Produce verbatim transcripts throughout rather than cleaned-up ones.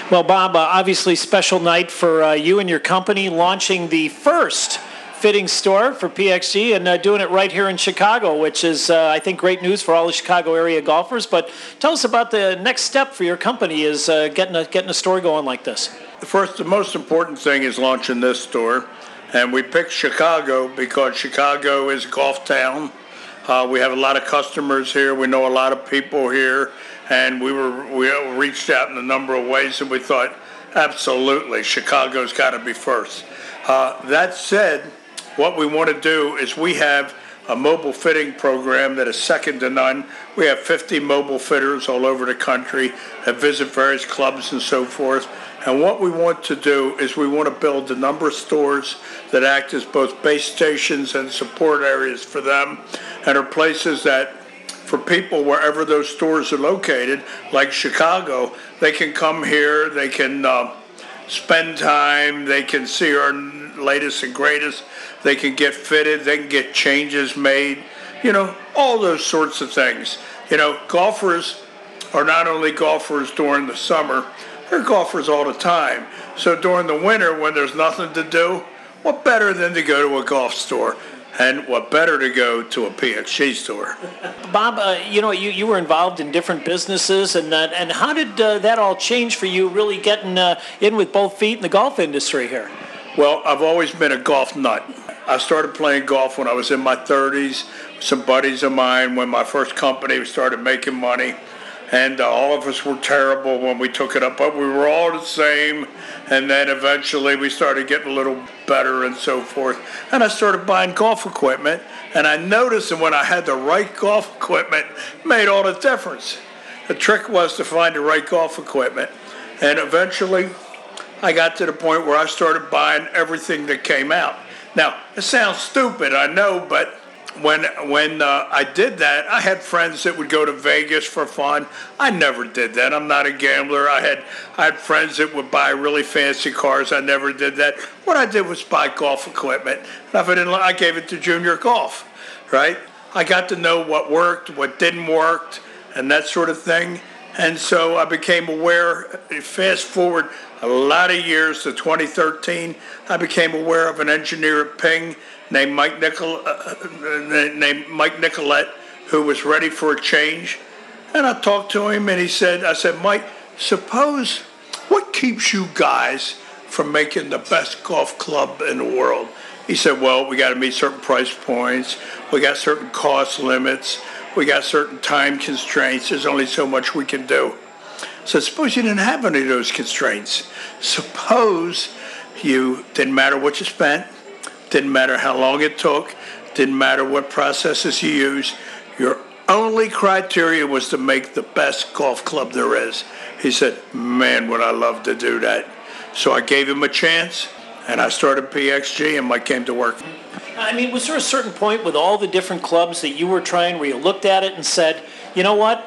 Well, Bob, uh, obviously special night for uh, you and your company launching the first fitting store for P X G and uh, doing it right here in Chicago, which is, uh, I think, great news for all the Chicago area golfers. But tell us about the next step for your company is uh, getting a getting a store going like this. The first, the most important thing is launching this store, and we picked Chicago because Chicago is a golf town. Uh, we have a lot of customers here. We know a lot of people here. And we were we reached out in a number of ways, and we thought, absolutely, Chicago's got to be first. Uh, that said, what we want to do is we have a mobile fitting program that is second to none. We have fifty mobile fitters all over the country that visit various clubs and so forth. And what we want to do is we want to build a number of stores that act as both base stations and support areas for them, and are places that for people wherever those stores are located, like Chicago, they can come here, they can uh, spend time, they can see our latest and greatest, they can get fitted, they can get changes made, you know, all those sorts of things. You know, golfers are not only golfers during the summer, they're golfers all the time. So during the winter, when there's nothing to do, what better than to go to a golf store? And what better to go to a P X G store? Bob, uh, you know, you, you were involved in different businesses, and uh, and how did uh, that all change for you, really getting uh, in with both feet in the golf industry here? Well, I've always been a golf nut. I started playing golf when I was in my thirties. Some buddies of mine, when my first company started making money. And uh, all of us were terrible when we took it up, but we were all the same. And then eventually we started getting a little better and so forth. And I started buying golf equipment. And I noticed that when I had the right golf equipment, it made all the difference. The trick was to find the right golf equipment. And eventually I got to the point where I started buying everything that came out. Now, it sounds stupid, I know, but When when uh, I did that, I had friends that would go to Vegas for fun. I never did that. I'm not a gambler. I had I had friends that would buy really fancy cars. I never did that. What I did was buy golf equipment. And if I didn't, I gave it to Junior Golf, right? I got to know what worked, what didn't work, and that sort of thing. And so I became aware. Fast forward a lot of years to twenty thirteen, I became aware of an engineer at Ping named Mike Nicol, uh, named Mike Nicolette, who was ready for a change. And I talked to him, and he said, I said, Mike, suppose, what keeps you guys from making the best golf club in the world? He said, well, we got to meet certain price points. We got certain cost limits. We got certain time constraints. There's only so much we can do. So suppose you didn't have any of those constraints. Suppose you didn't matter what you spent. Didn't matter how long it took. Didn't matter what processes you used. Your only criteria was to make the best golf club there is. He said, man, would I love to do that. So I gave him a chance, and I started P X G, and Mike came to work. I mean, was there a certain point with all the different clubs that you were trying where you looked at it and said, you know what,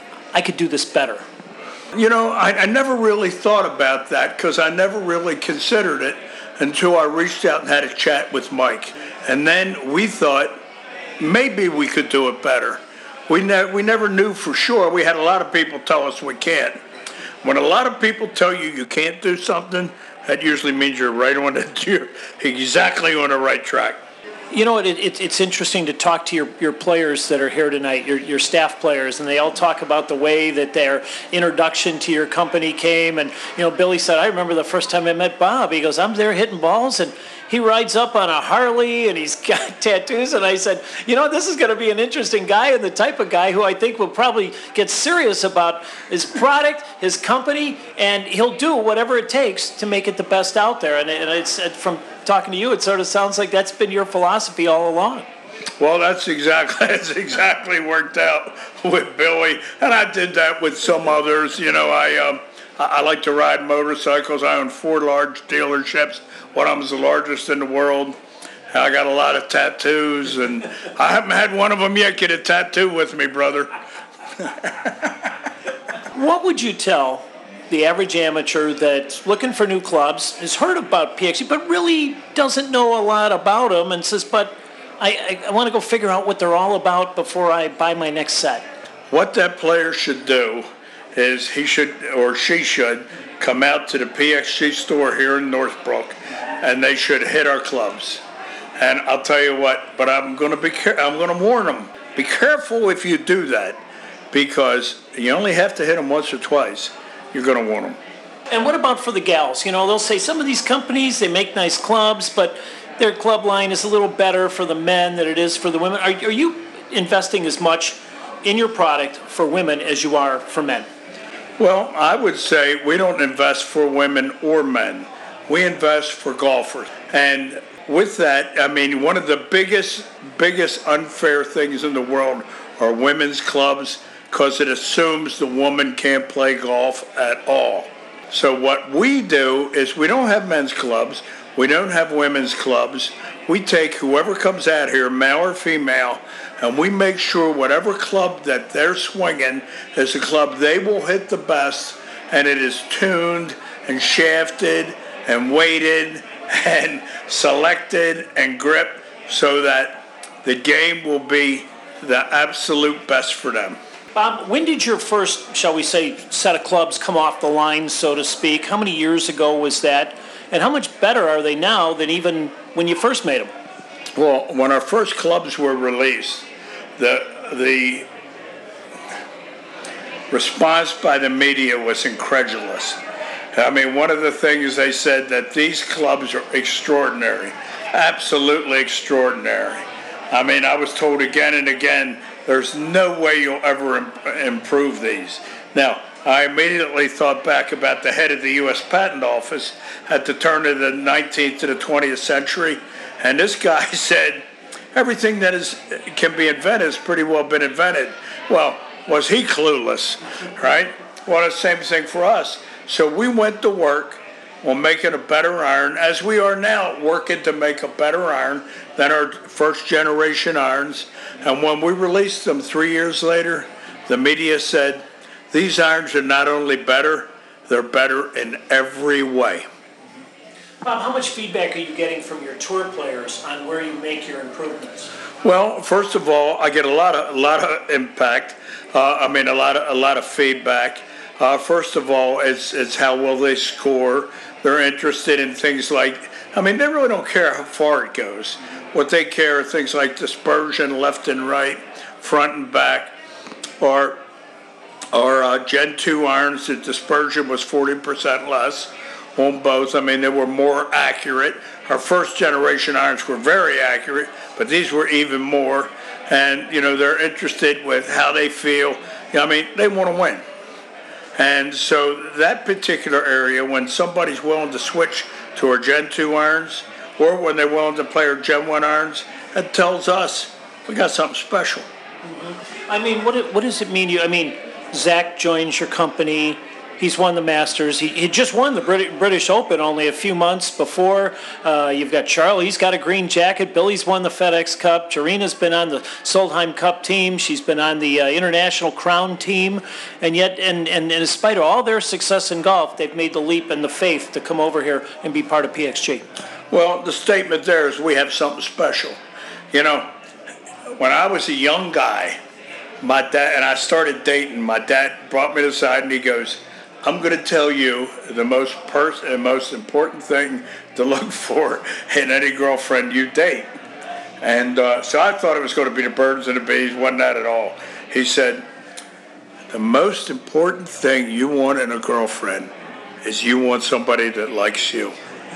I could do this better? You know, I, I never really thought about that because I never really considered it until I reached out and had a chat with Mike. And then we thought maybe we could do it better. We, ne- we never knew for sure. We had a lot of people tell us we can't. When a lot of people tell you you can't do something, that usually means you're right on it. You're exactly on the right track. You know, it, it, it's interesting to talk to your, your players that are here tonight, your, your staff players, and they all talk about the way that their introduction to your company came. And, you know, Billy said, I remember the first time I met Bob. He goes, I'm there hitting balls, and he rides up on a Harley, and he's got tattoos. And I said, you know, this is going to be an interesting guy and the type of guy who I think will probably get serious about his product, his company, and he'll do whatever it takes to make it the best out there. And, and it's from talking to you, it sort of sounds like that's been your philosophy all along. Well, that's exactly that's exactly worked out with Billy, and I did that with some others. You know, I um, I, I like to ride motorcycles. I own four large dealerships. One of them is the largest in the world. I got a lot of tattoos, and I haven't had one of them yet get a tattoo with me, brother. What would you tell the average amateur that's looking for new clubs, has heard about P X G, but really doesn't know a lot about them, and says, but I, I, I want to go figure out what they're all about before I buy my next set? What that player should do is he should, or she should, come out to the P X G store here in Northbrook, and they should hit our clubs. And I'll tell you what, but I'm going to be care- I'm going to warn them. Be careful if you do that, because you only have to hit them once or twice. You're going to want them. And what about for the gals? You know, they'll say some of these companies, they make nice clubs, but their club line is a little better for the men than it is for the women. Are, are you investing as much in your product for women as you are for men? Well, I would say we don't invest for women or men. We invest for golfers. And with that, I mean, one of the biggest, biggest unfair things in the world are women's clubs, because it assumes the woman can't play golf at all. So what we do is we don't have men's clubs. We don't have women's clubs. We take whoever comes out here, male or female, and we make sure whatever club that they're swinging is the club they will hit the best, and it is tuned and shafted and weighted and selected and gripped so that the game will be the absolute best for them. Bob, when did your first, shall we say, set of clubs come off the line, so to speak? How many years ago was that? And how much better are they now than even when you first made them? Well, when our first clubs were released, the the response by the media was incredulous. I mean, one of the things they said that these clubs are extraordinary, absolutely extraordinary. I mean, I was told again and again, there's no way you'll ever imp- improve these. Now, I immediately thought back about the head of the U S Patent Office at the turn of the nineteenth to the twentieth century, and this guy said, everything that is can be invented has pretty well been invented. Well, was he clueless, right? Well, the same thing for us. So we went to work on making a better iron, as we are now working to make a better iron than our first generation irons. And when we released them three years later, the media said, these irons are not only better, they're better in every way. Bob, how much feedback are you getting from your tour players on where you make your improvements? Well, first of all, I get a lot of a lot of impact. Uh, I mean, a lot of a lot of feedback. Uh, first of all, it's it's how well they score. They're interested in things like, I mean, they really don't care how far it goes. What they care are things like dispersion, left and right, front and back, or or uh, Gen two irons. The dispersion was forty percent less on both. I mean, they were more accurate. Our first generation irons were very accurate, but these were even more. And, you know, they're interested with how they feel. I mean, they want to win. And so that particular area, when somebody's willing to switch to our Gen two irons, or when they're willing to play our Gen one irons, that tells us we got something special. Mm-hmm. I mean, what what does it mean to you? I mean, Zach joins your company. He's won the Masters. He, he just won the Brit- British Open only a few months before. Uh, you've got Charlie. He's got a green jacket. Billy's won the FedEx Cup. Jarina's been on the Solheim Cup team. She's been on the uh, International Crown team. And yet, and, and, and in spite of all their success in golf, they've made the leap and the faith to come over here and be part of P X G. Well, the statement there is we have something special. You know, when I was a young guy, my dad, and I started dating, my dad brought me to the side and he goes, I'm going to tell you the most pers- the most important thing to look for in any girlfriend you date. And uh, so I thought it was going to be the birds and the bees. Wasn't that at all. He said, the most important thing you want in a girlfriend is you want somebody that likes you.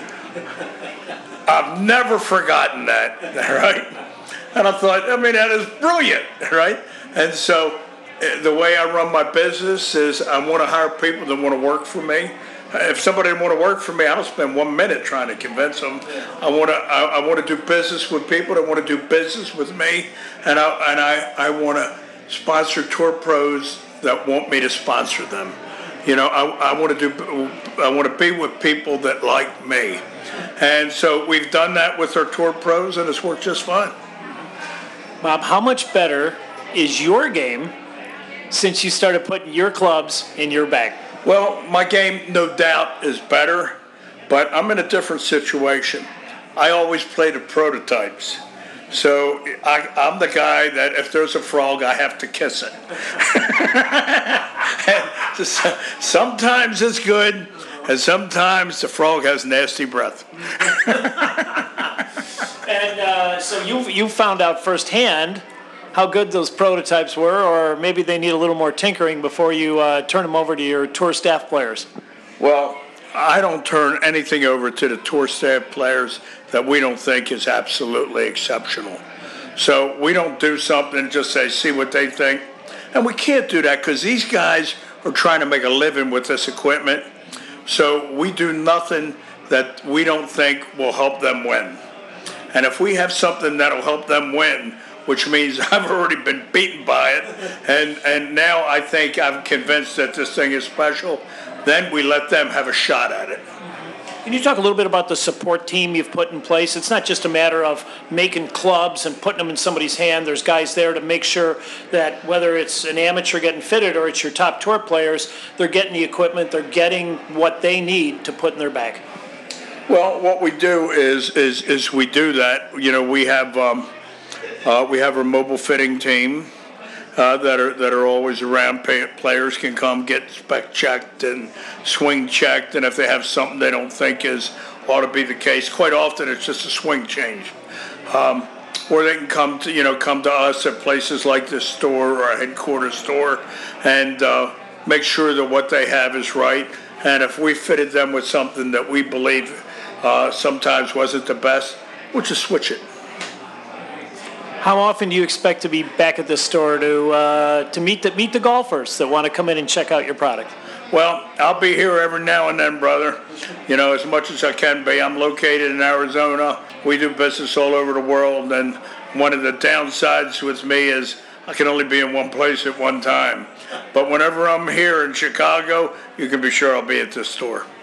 I've never forgotten that, right? And I thought, I mean, that is brilliant, right? And so the way I run my business is I want to hire people that want to work for me. If somebody didn't want to work for me, I don't spend one minute trying to convince them. I want to I, I want to do business with people that want to do business with me, and I and I, I want to sponsor tour pros that want me to sponsor them. You know, I, I want to do I want to be with people that like me, and so we've done that with our tour pros, and it's worked just fine. Bob, how much better is your game since you started putting your clubs in your bag? Well, my game, no doubt, is better, but I'm in a different situation. I always play the prototypes. So I, I'm the guy that if there's a frog, I have to kiss it. Sometimes it's good, and sometimes the frog has nasty breath. And uh, so you you found out firsthand how good those prototypes were, or maybe they need a little more tinkering before you uh, turn them over to your tour staff players. Well, I don't turn anything over to the tour staff players that we don't think is absolutely exceptional. So we don't do something and just say, see what they think. And we can't do that because these guys are trying to make a living with this equipment. So we do nothing that we don't think will help them win. And if we have something that'll help them win, which means I've already been beaten by it, and, and now I think I'm convinced that this thing is special, then we let them have a shot at it. Can you talk a little bit about the support team you've put in place? It's not just a matter of making clubs and putting them in somebody's hand. There's guys there to make sure that whether it's an amateur getting fitted or it's your top tour players, they're getting the equipment, they're getting what they need to put in their bag. Well, what we do is is is we do that. You know, we have um, uh, we have a mobile fitting team uh, that are that are always around. Pay, players can come get spec checked and swing checked, and if they have something they don't think is ought to be the case, quite often it's just a swing change. Um, or they can come to you know come to us at places like this store or a headquarters store, and uh, make sure that what they have is right. And if we fitted them with something that we believe uh, sometimes wasn't the best, we'll just switch it. How often do you expect to be back at this store to uh, to meet the meet the golfers that want to come in and check out your product? Well, I'll be here every now and then, brother. You know, as much as I can be. I'm located in Arizona. We do business all over the world, and one of the downsides with me is I can only be in one place at one time. But whenever I'm here in Chicago, you can be sure I'll be at this store.